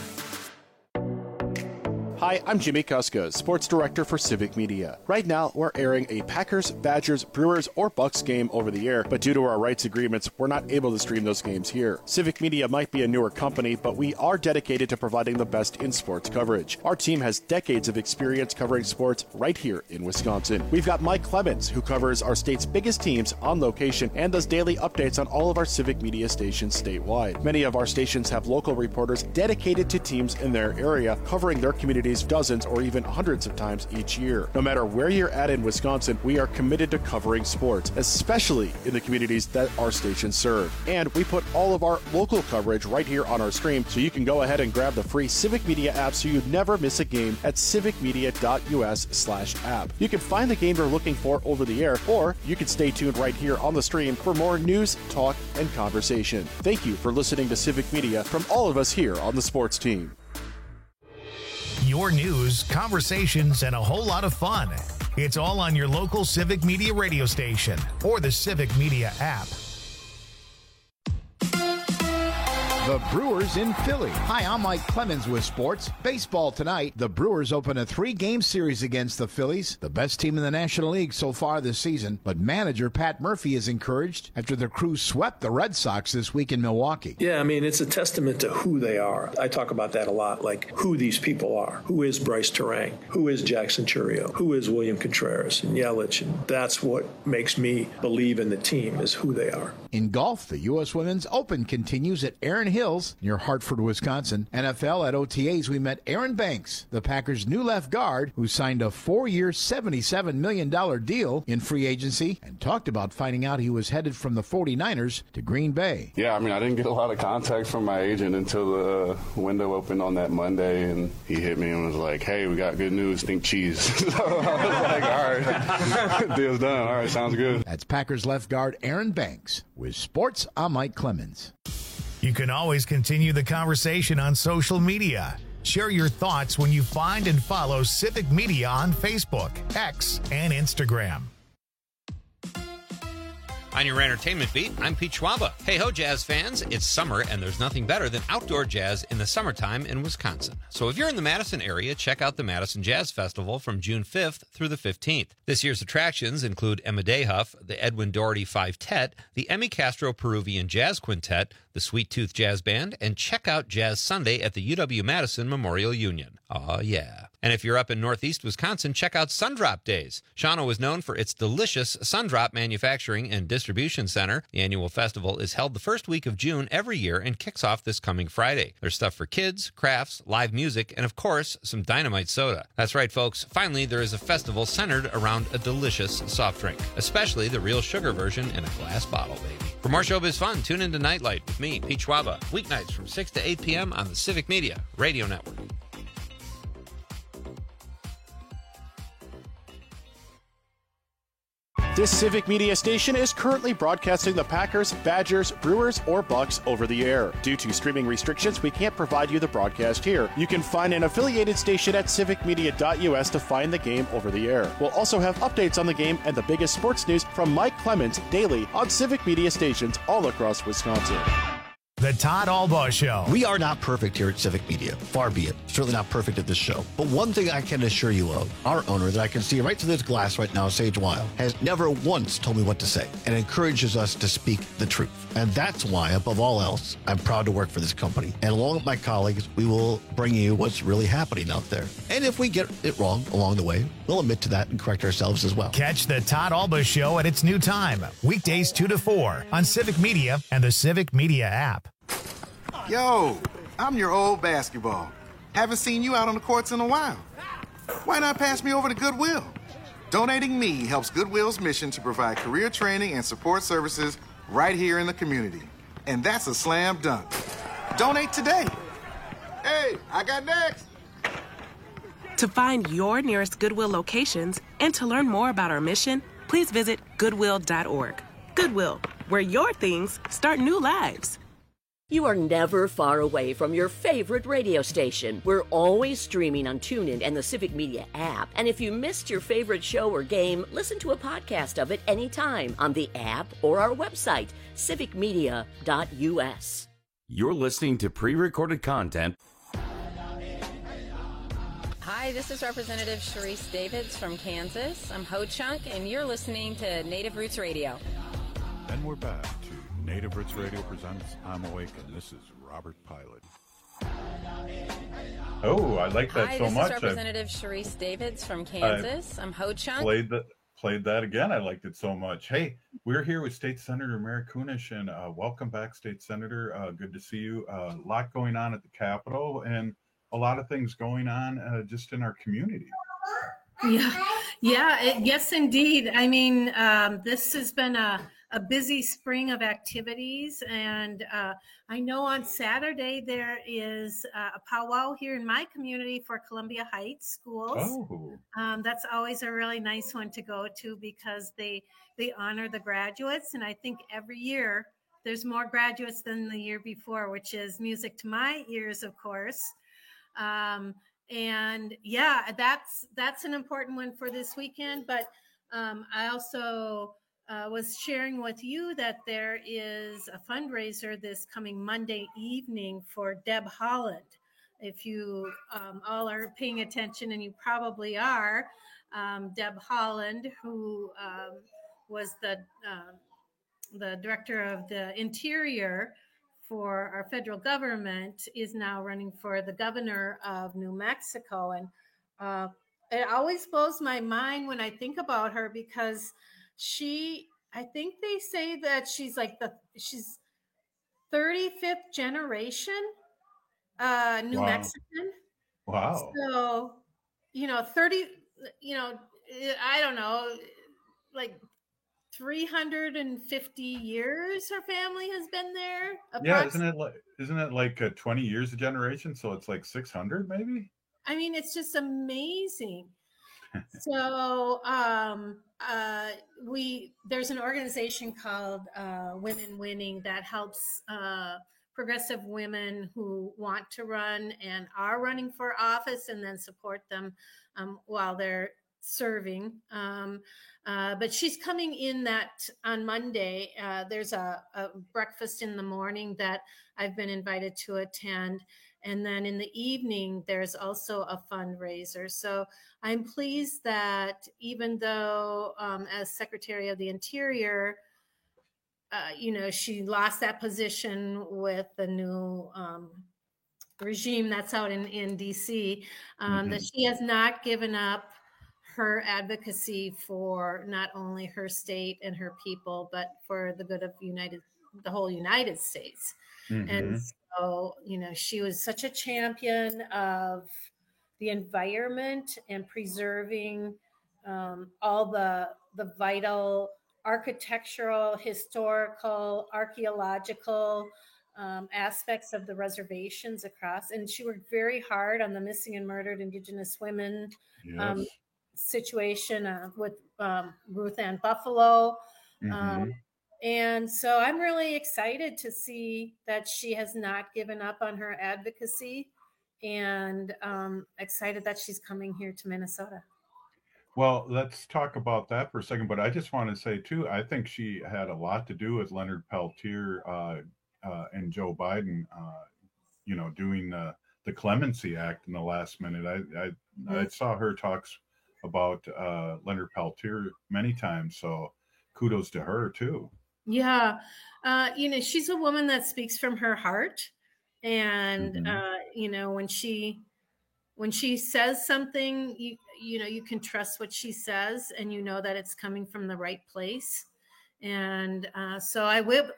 Hi, I'm Jimmy Kuska, Sports Director for Civic Media. Right now, we're airing a Packers, Badgers, Brewers, or Bucks game over the air, but due to our rights agreements, we're not able to stream those games here. Civic Media might be a newer company, but we are dedicated to providing the best in sports coverage. Our team has decades of experience covering sports right here in Wisconsin. We've got Mike Clemens, who covers our state's biggest teams on location and does daily updates on all of our Civic Media stations statewide. Many of our stations have local reporters dedicated to teams in their area, covering their communities dozens or even hundreds of times each year. No matter where you're at in Wisconsin, we are committed to covering sports, especially in the communities that our stations serve. And we put all of our local coverage right here on our stream, so you can go ahead and grab the free Civic Media app so you never miss a game at civicmedia.us/app. You can find the game you're looking for over the air, or you can stay tuned right here on the stream for more news, talk, and conversation. Thank you for listening to Civic Media from all of us here on the sports team. Your news, conversations, and a whole lot of fun. It's all on your local Civic Media radio station or the Civic Media app. The Brewers in Philly. Hi, I'm Mike Clemens with sports. Baseball tonight. The Brewers open a 3-game series against the Phillies, the best team in the National League so far this season. But manager Pat Murphy is encouraged after the crew swept the Red Sox this week in Milwaukee. Yeah, I mean, it's a testament to who they are. I talk about that a lot, like who these people are. Who is Bryce Terang? Who is Jackson Churio? Who is William Contreras and Yelich? And that's what makes me believe in the team, is who they are. In golf, the U.S. Women's Open continues at Erin Hills near Hartford, Wisconsin. NFL at OTAs, we met Aaron Banks, the Packers' new left guard, who signed a 4-year, $77 million deal in free agency and talked about finding out he was headed from the 49ers to Green Bay. Yeah, I mean, I didn't get a lot of contact from my agent until the window opened on that Monday, and he hit me and was like, hey, we got good news, think cheese. So I was like, all right, deal's done. All right, sounds good. That's Packers left guard Aaron Banks. With sports, I'm Mike Clemens. You can always continue the conversation on social media. Share your thoughts when you find and follow Civic Media on Facebook, X, and Instagram. On your entertainment beat, I'm Pete Schwaba. Hey ho, jazz fans. It's summer, and there's nothing better than outdoor jazz in the summertime in Wisconsin. So if you're in the Madison area, check out the Madison Jazz Festival from June 5th through the 15th. This year's attractions include Emma Dayhuff, the Edwin Doherty Five-Tet, the Emmy Castro Peruvian Jazz Quintet, the Sweet Tooth Jazz Band, and check out Jazz Sunday at the UW-Madison Memorial Union. Aw, yeah. And if you're up in northeast Wisconsin, check out Sundrop Days. Shawano is known for its delicious Sundrop Manufacturing and Distribution Center. The annual festival is held the first week of June every year and kicks off this coming Friday. There's stuff for kids, crafts, live music, and of course, some dynamite soda. That's right, folks. Finally, there is a festival centered around a delicious soft drink, especially the real sugar version in a glass bottle, baby. For more showbiz fun, tune into Nightlight with me, Pete Schwaba, weeknights from 6 to 8 p.m. on the Civic Media Radio Network. This Civic Media station is currently broadcasting the Packers, Badgers, Brewers, or Bucks over the air. Due to streaming restrictions, we can't provide you the broadcast here. You can find an affiliated station at civicmedia.us to find the game over the air. We'll also have updates on the game and the biggest sports news from Mike Clemens daily on Civic Media stations all across Wisconsin. The Todd Albaugh Show. We are not perfect here at Civic Media. Far be it. Certainly not perfect at this show. But one thing I can assure you of, our owner that I can see right through this glass right now, Sage Weil, has never once told me what to say and encourages us to speak the truth. And that's why, above all else, I'm proud to work for this company. And along with my colleagues, we will bring you what's really happening out there. And if we get it wrong along the way, we'll admit to that and correct ourselves as well. Catch the Todd Albaugh Show at its new time, weekdays 2 to 4 on Civic Media and the Civic Media app. Yo, I'm your old basketball. Haven't seen you out on the courts in a while. Why not pass me over to Goodwill? Donating me helps Goodwill's mission to provide career training and support services right here in the community. And that's a slam dunk. Donate today. Hey, I got next. To find your nearest Goodwill locations and to learn more about our mission, please visit goodwill.org. Goodwill, where your things start new lives. You are never far away from your favorite radio station. We're always streaming on TuneIn and the Civic Media app. And if you missed your favorite show or game, listen to a podcast of it anytime on the app or our website, civicmedia.us. You're listening to pre-recorded content. Hi, this is Representative Sharice Davids from Kansas. I'm Ho Chunk, and you're listening to Native Roots Radio. And we're back to Native Roots Radio presents I'm Awake, and this is Robert Pilot. Oh, I like that so much. Hi, this is Representative Sharice Davids from Kansas. I'm Ho Chunk. Played that again. I liked it so much. Hey, we're here with State Senator Mary Kunesh, and welcome back, State Senator. Good to see you. A lot going on at the Capitol, and a lot of things going on just in our community. Yes, indeed. I mean, this has been a busy spring of activities, and I know on Saturday there is a powwow here in my community for Columbia Heights schools. Oh. That's always a really nice one to go to because they honor the graduates, and I think every year there's more graduates than the year before, which is music to my ears, of course. And yeah, that's an important one for this weekend. But I also was sharing with you that there is a fundraiser this coming Monday evening for Deb Holland. If you all are paying attention, and you probably are, Deb Holland, who was the director of the Interior for our federal government, is now running for the governor of New Mexico. And it always blows my mind when I think about her, because I think they say that she's she's 35th generation New Mexican. Wow. So, 30, I don't know, like 350 years her family has been there. Yeah, isn't it like 20 years a generation? So it's like 600 maybe? I mean, it's just amazing. So there's an organization called Women Winning that helps progressive women who want to run and are running for office, and then support them while they're serving. But she's coming in that on Monday. There's a breakfast in the morning that I've been invited to attend. And then in the evening, there's also a fundraiser. So I'm pleased that even though as Secretary of the Interior, she lost that position with the new regime that's out in D.C., that she has not given up her advocacy for not only her state and her people, but for the good of the whole United States. Mm-hmm. And so, she was such a champion of the environment and preserving all the vital architectural, historical, archaeological aspects of the reservations across. And she worked very hard on the missing and murdered Indigenous women situation with Ruth Ann Buffalo. Mm-hmm. And so I'm really excited to see that she has not given up on her advocacy, and excited that she's coming here to Minnesota. Well, let's talk about that for a second. But I just want to say, too, I think she had a lot to do with Leonard Peltier and Joe Biden, doing the Clemency Act in the last minute. I saw her talks about Leonard Peltier many times. So kudos to her, too. Yeah. She's a woman that speaks from her heart. And, mm-hmm. When she says something, you can trust what she says, and that it's coming from the right place. And so I will,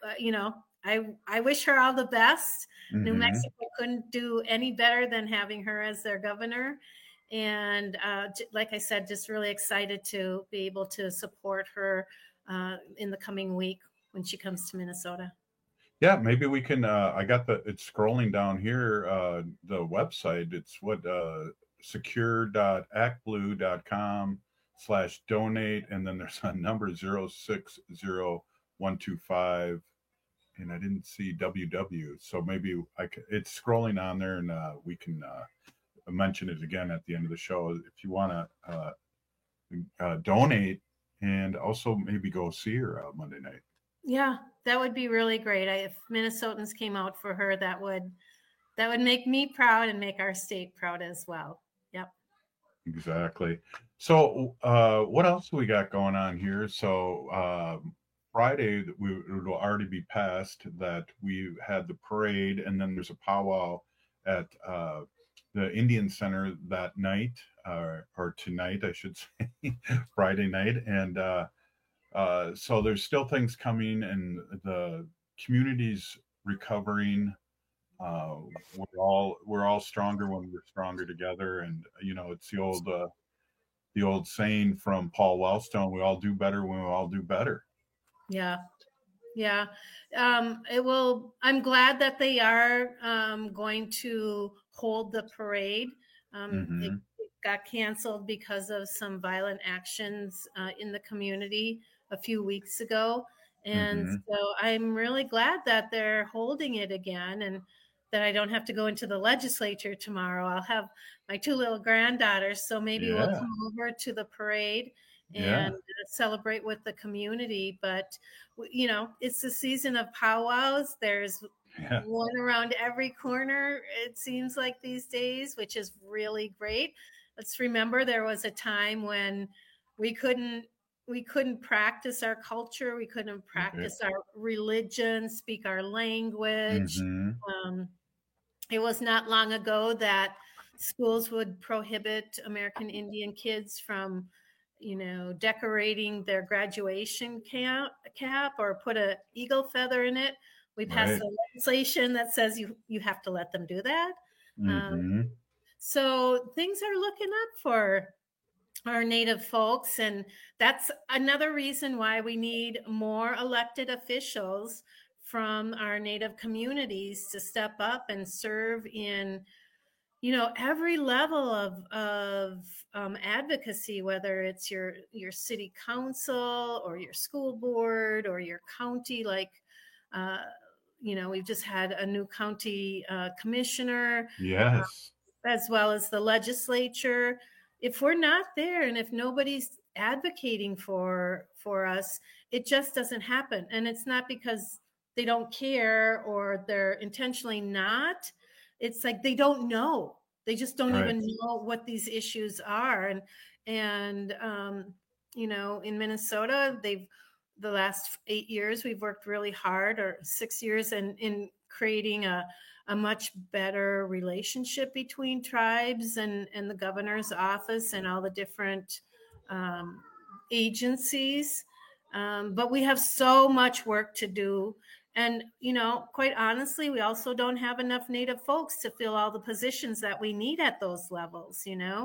I wish her all the best. Mm-hmm. New Mexico couldn't do any better than having her as their governor. And like I said, just really excited to be able to support her in the coming week when she comes to Minnesota. Yeah, maybe we can, it's scrolling down here, the website. It's secure.actblue.com/donate. And then there's a number 060125. and I didn't see WW. So maybe it's scrolling on there, and we can mention it again at the end of the show if you want to donate, and also maybe go see her Monday night. Yeah, that would be really great. If Minnesotans came out for her, that would make me proud and make our state proud as well. Yep. Exactly. So what else do we got going on here? So Friday, it will already be past that we had the parade, and then there's a powwow at the Indian Center that night, or tonight, I should say, Friday night. And so there's still things coming, and the community's recovering. We're all stronger when we're stronger together, and it's the old saying from Paul Wellstone: we all do better when we all do better. Yeah. I'm glad that they are going to hold the parade. It got canceled because of some violent actions in the community a few weeks ago. And so I'm really glad that they're holding it again, and that I don't have to go into the legislature tomorrow. I'll have my 2 little granddaughters, so maybe we'll come over to the parade and celebrate with the community. But it's the season of powwows. There's one around every corner, it seems like, these days, which is really great. Let's remember there was a time when we couldn't practice our culture, we couldn't practice our religion, speak our language. It was not long ago that schools would prohibit American Indian kids from decorating their graduation cap or put an eagle feather in it. We passed legislation that says you have to let them do that. So things are looking up for our Native folks, and that's another reason why we need more elected officials from our Native communities to step up and serve in every level of advocacy, whether it's your city council or your school board or your county. Like, we've just had a new county commissioner, as well as the legislature. If we're not there, and if nobody's advocating for us, it just doesn't happen. And it's not because they don't care or they're intentionally not. It's like they don't know. They just don't even know what these issues are. And in Minnesota, the last 8 years, we've worked really hard, or 6 years, in creating a much better relationship between tribes and the governor's office and all the different agencies. But we have so much work to do. And, quite honestly, we also don't have enough Native folks to fill all the positions that we need at those levels,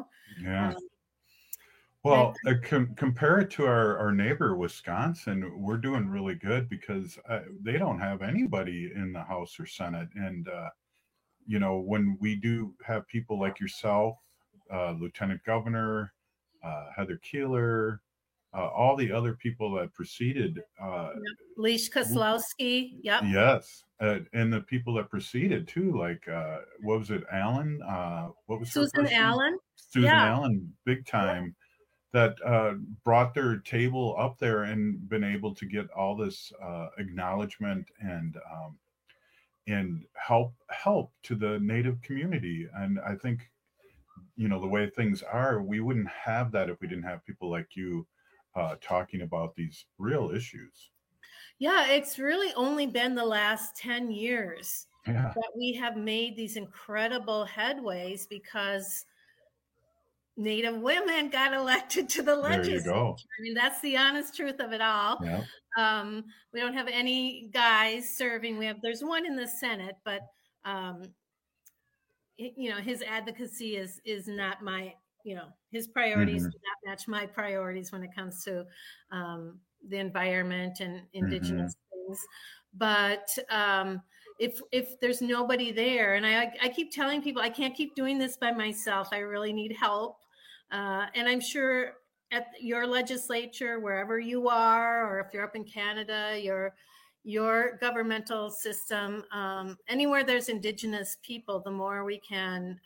Well, compare it to our neighbor, Wisconsin. We're doing really good because they don't have anybody in the House or Senate. And, when we do have people like yourself, Lieutenant Governor, Heather Keeler, all the other people that preceded. Leash Kozlowski. Yep. Yes. And the people that preceded too, like, what was it? Allen? What was Susan Allen? Susan Allen, big time, that brought their table up there and been able to get all this acknowledgement and help to the Native community. And I think, the way things are, we wouldn't have that if we didn't have people like you talking about these real issues. Yeah, it's really only been the last 10 years that we have made these incredible headways because Native women got elected to the legislature. There you go. I mean, that's the honest truth of it all. Yeah. We don't have any guys serving. There's one in the Senate, but his advocacy is not my, his priorities do not match my priorities when it comes to the environment and Indigenous things. But if there's nobody there, and I keep telling people, I can't keep doing this by myself. I really need help. And I'm sure at your legislature, wherever you are, or if you're up in Canada, your governmental system. Anywhere there's Indigenous people, the more we can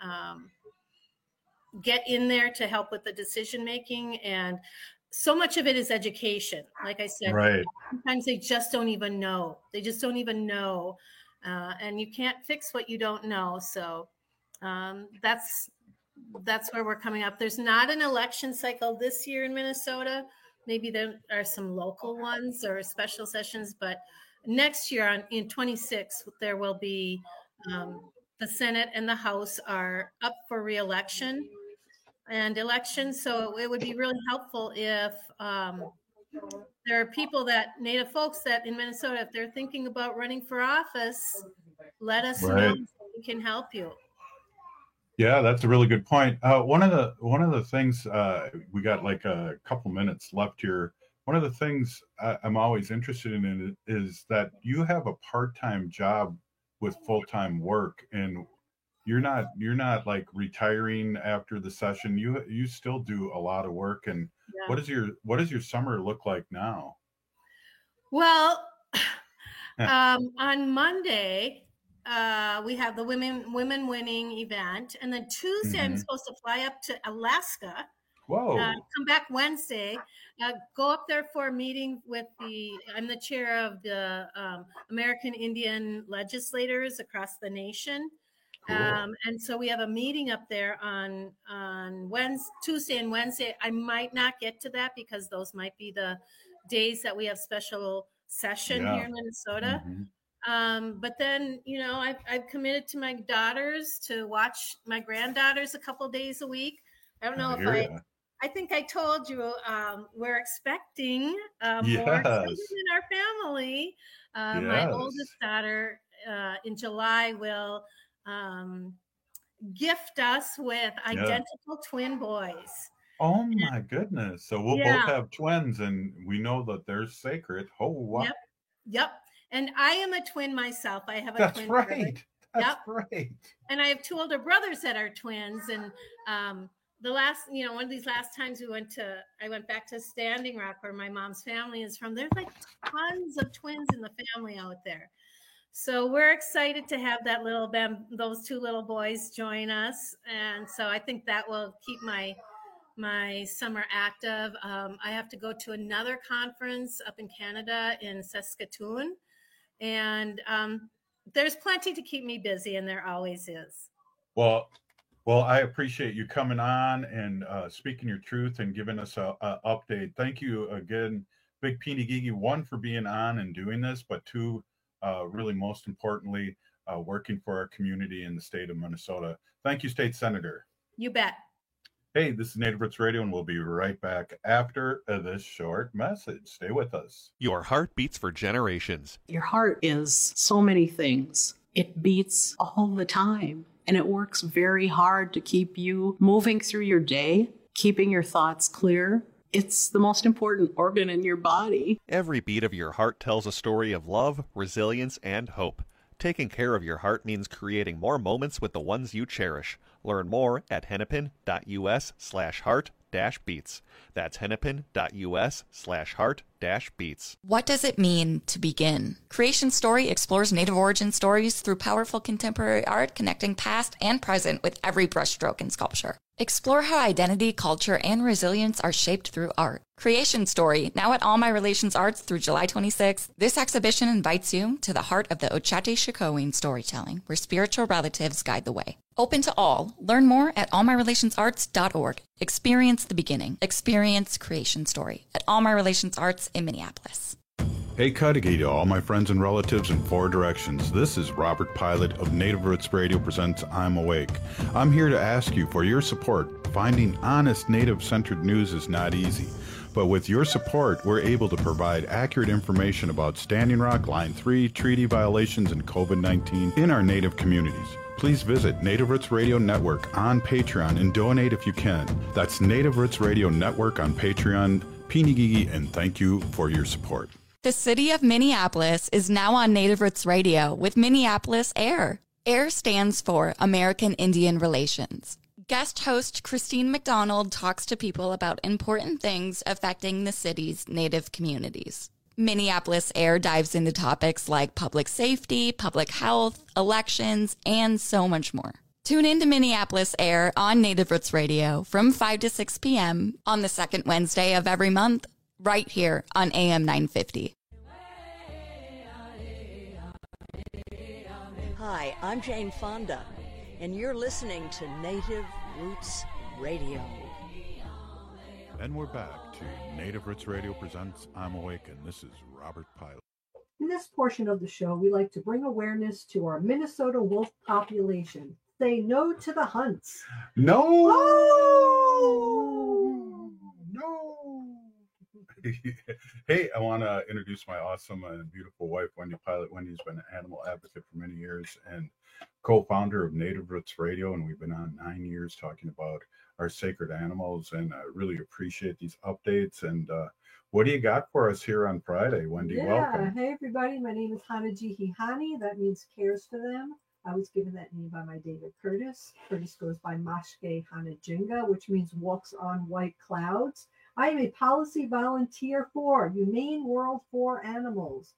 get in there to help with the decision making. And so much of it is education. Like I said, right. Sometimes they just don't even know. And you can't fix what you don't know. So that's where we're coming up. There's not an election cycle this year in Minnesota. Maybe there are some local ones or special sessions, but next year in 26, there will be the Senate and the House are up for re-election and elections. So it would be really helpful if there are people Native folks that in Minnesota, if they're thinking about running for office, let us know so we can help you. Yeah, that's a really good point. One of the things we got like a couple minutes left here. One of the things I'm always interested in is that you have a part-time job with full-time work, and you're not like retiring after the session. You still do a lot of work. And what does your summer look like now? Well, on Monday, we have the women winning event, and then Tuesday I'm supposed to fly up to Alaska. Whoa! Come back Wednesday. Go up there for a meeting with I'm the chair of the American Indian legislators across the nation. Cool. And so we have a meeting up there on Tuesday and Wednesday. I might not get to that because those might be the days that we have special session here in Minnesota. But then, I've committed to my daughters to watch my granddaughters a couple days a week. I don't know if I think I told you we're expecting more children in our family. My oldest daughter in July will gift us with identical twin boys. Oh my goodness. So we'll both have twins, and we know that they're sacred. Oh, wow. Yep. And I am a twin myself. I have a twin brother. That's right. And I have two older brothers that are twins. And the last, one of these last times I went back to Standing Rock, where my mom's family is from. There's like tons of twins in the family out there. So we're excited to have those two little boys join us. And so I think that will keep my summer active. I have to go to another conference up in Canada in Saskatoon. And there's plenty to keep me busy, and there always is. Well, I appreciate you coming on and speaking your truth and giving us a update. Thank you again, Big Peenigigi, one, for being on and doing this, but two, really most importantly, working for our community in the state of Minnesota. Thank you, State Senator. You bet. Hey, this is Native Roots Radio, and we'll be right back after this short message. Stay with us. Your heart beats for generations. Your heart is so many things. It beats all the time, and it works very hard to keep you moving through your day, keeping your thoughts clear. It's the most important organ in your body. Every beat of your heart tells a story of love, resilience, and hope. Taking care of your heart means creating more moments with the ones you cherish. Learn more at hennepin.us/heart-beats. That's hennepin.us/heart-beats. What does it mean to begin? Creation Story explores Native origin stories through powerful contemporary art, connecting past and present with every brushstroke in sculpture. Explore how identity, culture, and resilience are shaped through art. Creation Story, now at All My Relations Arts through July 26th. This exhibition invites you to the heart of the Ochate-Shikowin storytelling, where spiritual relatives guide the way. Open to all. Learn more at allmyrelationsarts.org. Experience the beginning. Experience Creation Story at All My Relations Arts in Minneapolis. Hey, Kadagi to all my friends and relatives in four directions. This is Robert Pilot of Native Roots Radio presents I'm Awake. I'm here to ask you for your support. Finding honest Native-centered news is not easy. But with your support, we're able to provide accurate information about Standing Rock, Line 3, treaty violations, and COVID-19 in our Native communities. Please visit Native Roots Radio Network on Patreon and donate if you can. That's Native Roots Radio Network on Patreon. Peenigigi, and thank you for your support. The city of Minneapolis is now on Native Roots Radio with Minneapolis AIR. AIR stands for American Indian Relations. Guest host Christine McDonald talks to people about important things affecting the city's Native communities. Minneapolis Air dives into topics like public safety, public health, elections, and so much more. Tune in to Minneapolis Air on Native Roots Radio from 5 to 6 p.m. on the second Wednesday of every month, right here on AM 950. Hi, I'm Jane Fonda, and you're listening to Native Roots Radio. And we're back to Native Roots Radio presents I'm Awake, and this is Robert Pilot. In this portion of the show, we like to bring awareness to our Minnesota wolf population. Say no to the hunts. No! Oh! No! Hey, I want to introduce my awesome and beautiful wife, Wendy Pilot. Wendy's been an animal advocate for many years and co-founder of Native Roots Radio, and we've been on 9 years talking about our sacred animals, and I really appreciate these updates. And what do you got for us here on Friday, Wendy? Yeah. Welcome. Hey, everybody. My name is Hanajihihani. That means cares for them. I was given that name by my David Curtis. Curtis goes by Mashke Hanajinga, which means walks on white clouds. I am a policy volunteer for Humane World for Animals.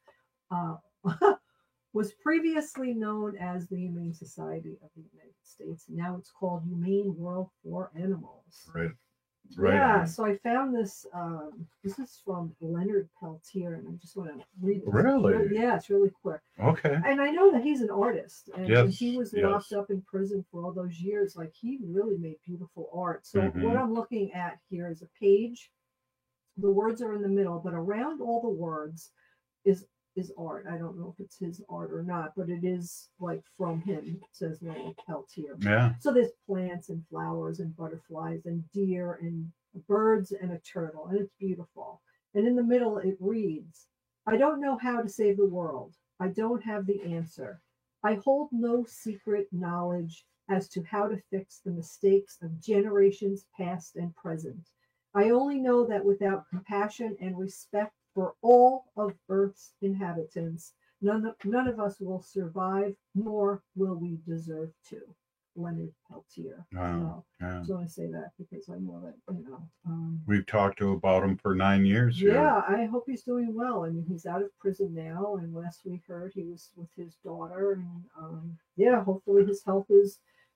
Was previously known as the Humane Society of the United States. Now it's called Humane World for Animals. Right. Yeah, so I found this. This is from Leonard Peltier, and I just want to read it. Really? Yeah, it's really quick. Okay. And I know that he's an artist, and Yes, he was yes. locked up in prison for all those years. Like, he really made beautiful art. So what I'm looking at here is a page. The words are in the middle, but around all the words is art. I don't know if it's his art or not, but it is like from him. It says Leonard Peltier. Yeah. So there's plants and flowers and butterflies and deer and birds and a turtle, and it's beautiful. And in the middle it reads, I don't know how to save the world. I don't have the answer. I hold no secret knowledge as to how to fix the mistakes of generations past and present. I only know that without compassion and respect for all of Earth's inhabitants, none of us will survive, nor will we deserve to. Leonard Peltier. Wow. So Yeah. I just want to say that because I know that, We've talked about him for 9 years here. yeah, I hope he's doing well. I mean, he's out of prison now, and last we heard he was with his daughter, and yeah, hopefully his health is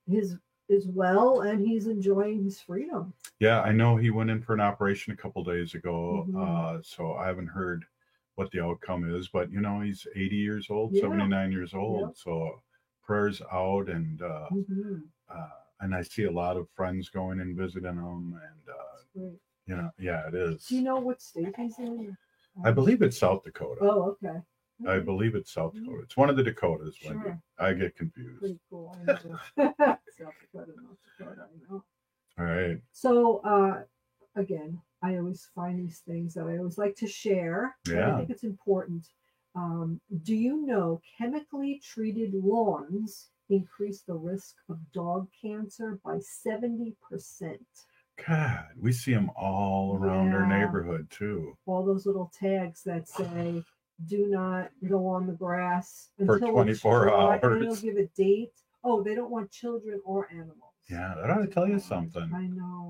well, and he's enjoying his freedom. Yeah, I know he went in for an operation a couple days ago, Mhm. so I haven't heard what the outcome is, but he's 80 years old, Yeah. 79 years old, Yep. so prayers out, and Mhm. and I see a lot of friends going and visiting him, and Great. yeah, it is. Do you know what state he's in? I believe it's South Dakota. Oh, okay. I believe it's South Dakota. It's one of the Dakotas, Wendy. Sure. I get confused. Pretty cool. I know. South Dakota, North Dakota, I know. All right. So, again, I always find these things that I always like to share. And Yeah. I think it's important. Do you know chemically treated lawns increase the risk of dog cancer by 70%? God, we see them all around our Yeah. neighborhood too. All those little tags that say, do not go on the grass For until 24 it's dry, and it'll hours. give a date. Oh, they don't want children or animals. Yeah, that ought to tell you something. I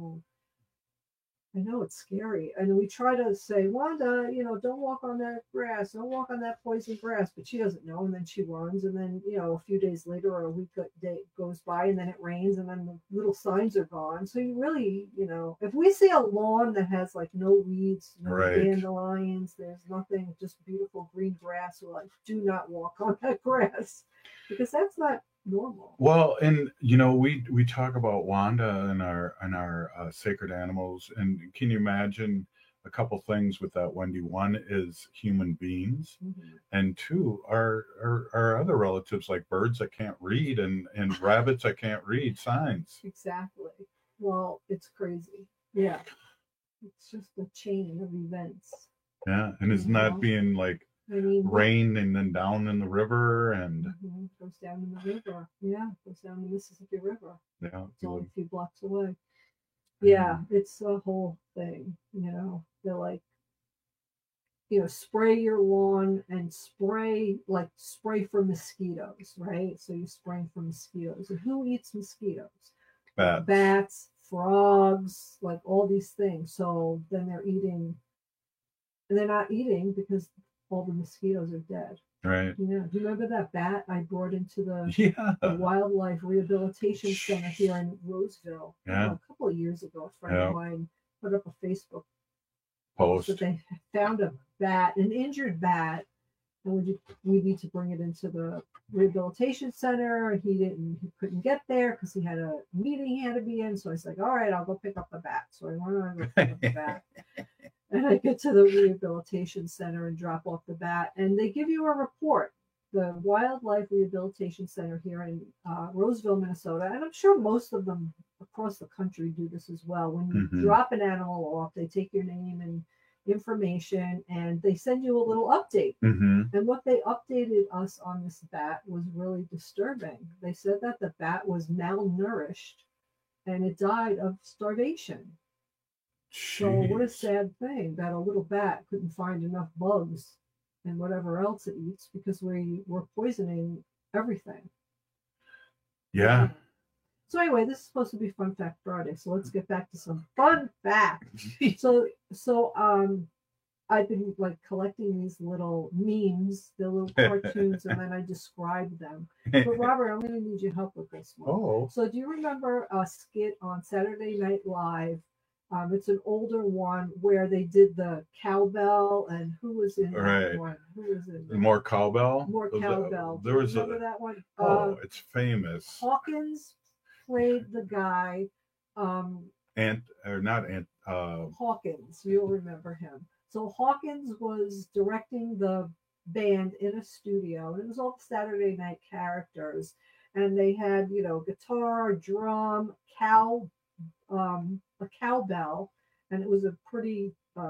know it's scary. And we try to say, Wanda, don't walk on that grass, don't walk on that poison grass, but she doesn't know. And then she runs. And then, a few days later or a week goes by, and then it rains, and then the little signs are gone. So you really, if we see a lawn that has like no weeds, no Right. dandelions, there's nothing, just beautiful green grass, we're like, do not walk on that grass, because that's not normal. Well, and we talk about Wanda and our sacred animals, and can you imagine a couple things with that, Wendy? One is human beings, and two are our other relatives, like birds that can't read and rabbits that can't read signs. Exactly. Well, it's crazy. Yeah. It's just a chain of events. Yeah, and isn't that being like I mean, rain and then down in the river, and goes down in the river. Yeah, goes down the Mississippi River. yeah, It's only a few blocks away. Yeah, it's a whole thing. They're like, spray your lawn and spray for mosquitoes, right? So you're spraying for mosquitoes. And who eats mosquitoes? Bats, frogs, like all these things. So then they're not eating because all the mosquitoes are dead. Right. Yeah. Do you remember that bat I brought into the Yeah. Wildlife Rehabilitation Center here in Roseville Yeah. a couple of years ago? A friend Yeah. of mine put up a Facebook Post. that they found a bat, an injured bat, and we need to bring it into the rehabilitation center. And he couldn't get there because he had a meeting he had to be in. So I was like, all right, I'll go pick up the bat. So I went on to go pick up the bat. And I get to the rehabilitation center and drop off the bat, and they give you a report. The Wildlife Rehabilitation Center here in Roseville, Minnesota, and I'm sure most of them across the country do this as well. When you drop an animal off, they take your name and information, and they send you a little update. And what they updated us on this bat was really disturbing. They said that the bat was malnourished, and it died of starvation. So what a sad thing that a little bat couldn't find enough bugs and whatever else it eats because we were poisoning everything. Yeah. So anyway, this is supposed to be Fun Fact Friday, so let's get back to some fun facts. So I've been like collecting these little memes, the little cartoons, and then I describe them. But Robert, I'm going to need your help with this one. Oh. So do you remember a skit on Saturday Night Live? It's an older one where they did the cowbell, and who was in that one? Who was in that? More cowbell? More cowbell. There was remember that one? It's famous. Hawkins played the guy. Hawkins, you'll remember him. So Hawkins was directing the band in a studio, and it was all Saturday night characters, and they had, guitar, drum, a cowbell, and it was a pretty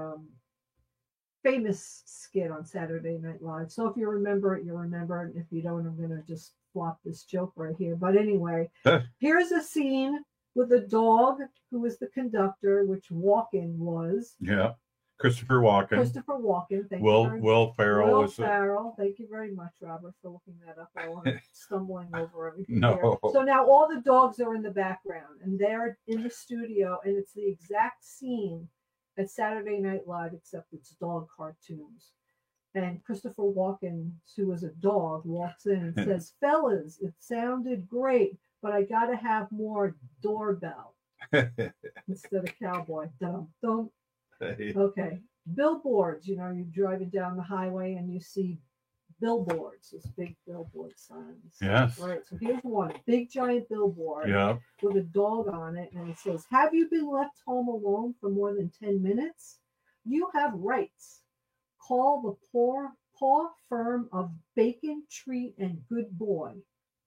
famous skit on Saturday Night Live. So if you remember it, you remember it. If you don't, I'm going to just flop this joke right here. But anyway, here's a scene with a dog who was the conductor, which Walken was. Yeah. Christopher Walken. Thank you. Will Ferrell. Will Ferrell. Thank you very much, Robert, for looking that up. I was stumbling over everything. No. There. So now all the dogs are in the background, and they're in the studio, and it's the exact scene at Saturday Night Live, except it's dog cartoons. And Christopher Walken, who was a dog, walks in and says, "Fellas, it sounded great, but I got to have more doorbell instead of cowboy." Dum. Okay, billboards. You're driving down the highway and you see billboards, those big billboard signs. Yes. Right. So here's one big giant billboard with a dog on it, and it says, "Have you been left home alone for more than 10 minutes? You have rights. Call the paw firm of Bacon, Treat, and Good Boy.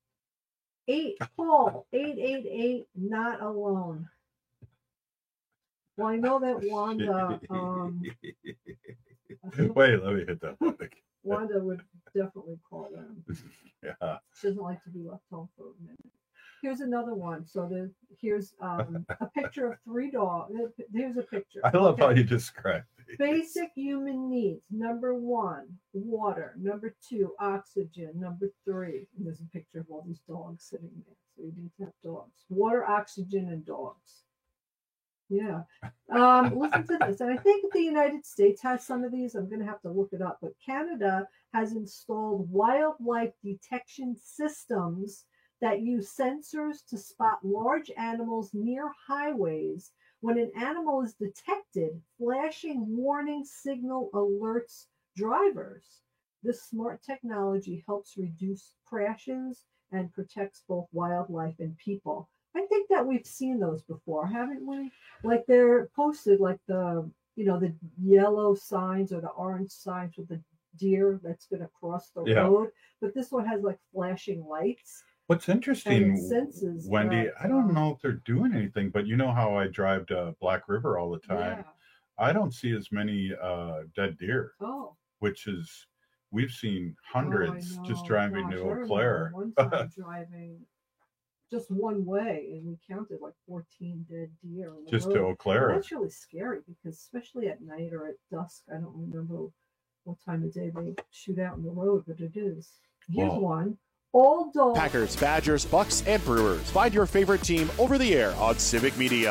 Call 888 not alone." Well, I know that Wanda. Wait, let me hit that one again. Wanda would definitely call them. Yeah. She doesn't like to be left home for a minute. Here's another one. So here's a picture of 3 dogs. Here's a picture. I love how you describe it. Basic human needs. Number 1, water. Number 2, oxygen. Number 3, and there's a picture of all these dogs sitting there. So you need to have dogs. Water, oxygen, and dogs. Yeah. Listen to this. And I think the United States has some of these. I'm going to have to look it up. But Canada has installed wildlife detection systems that use sensors to spot large animals near highways. When an animal is detected, flashing warning signal alerts drivers. This smart technology helps reduce crashes and protects both wildlife and people. I think that we've seen those before, haven't we? Like they're posted like the yellow signs or the orange signs with the deer that's going to cross the road. But this one has like flashing lights. What's interesting, senses Wendy, I don't know if they're doing anything, but you know how I drive to Black River all the time. Yeah. I don't see as many dead deer, which is, we've seen hundreds just driving to Eau Claire. One time driving just one way, and we counted like 14 dead deer on the just road. To Eau Claire. That's really scary because especially at night or at dusk, I don't remember what time of day they shoot out in the road, but it is. Here's one. All dogs. Packers, Badgers, Bucks, and Brewers. Find your favorite team over the air on Civic Media.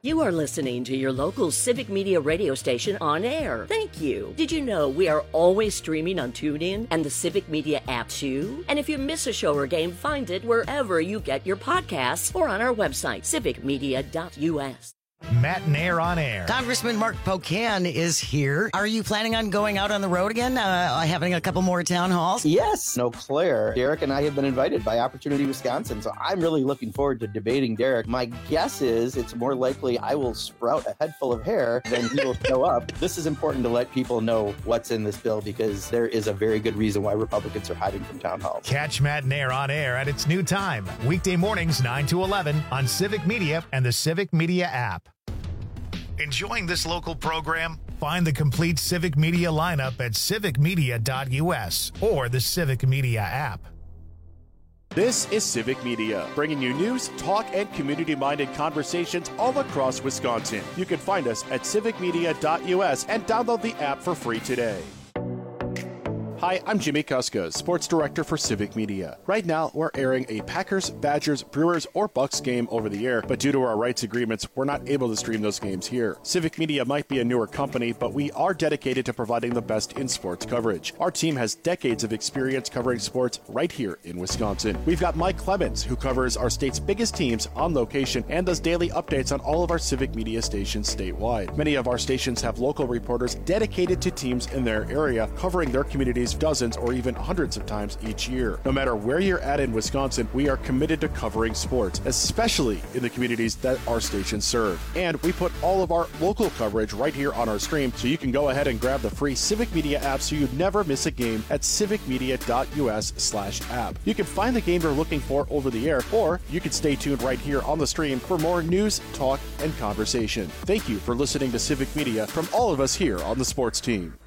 You are listening to your local Civic Media radio station on air. Thank you. Did you know we are always streaming on TuneIn and the Civic Media app too? And if you miss a show or game, find it wherever you get your podcasts or on our website, civicmedia.us. Matt Nair on air. Congressman Mark Pocan is here. Are you planning on going out on the road again, having a couple more town halls? Yes, Eau Claire. Derek and I have been invited by Opportunity Wisconsin, so I'm really looking forward to debating Derek. My guess is it's more likely I will sprout a head full of hair than he will show up. This is important to let people know what's in this bill because there is a very good reason why Republicans are hiding from town halls. Catch Matt Nair on air at its new time, weekday mornings 9 to 11 on Civic Media and the Civic Media app. Enjoying this local program? Find the complete Civic Media lineup at civicmedia.us or the Civic Media app. This is Civic Media, bringing you news, talk, and community-minded conversations all across Wisconsin. You can find us at civicmedia.us and download the app for free today. Hi, I'm Jimmy Kuska, Sports Director for Civic Media. Right now, we're airing a Packers, Badgers, Brewers, or Bucks game over the air, but due to our rights agreements, we're not able to stream those games here. Civic Media might be a newer company, but we are dedicated to providing the best in sports coverage. Our team has decades of experience covering sports right here in Wisconsin. We've got Mike Clemens, who covers our state's biggest teams on location and does daily updates on all of our Civic Media stations statewide. Many of our stations have local reporters dedicated to teams in their area, covering their communities dozens or even hundreds of times each year. No matter where you're at in Wisconsin, we are committed to covering sports, especially in the communities that our stations serve. And we put all of our local coverage right here on our stream, so you can go ahead and grab the free Civic Media app so you never miss a game at civicmedia.us/app. You can find the game you're looking for over the air, or you can stay tuned right here on the stream for more news, talk, and conversation. Thank you for listening to Civic Media from all of us here on the sports team.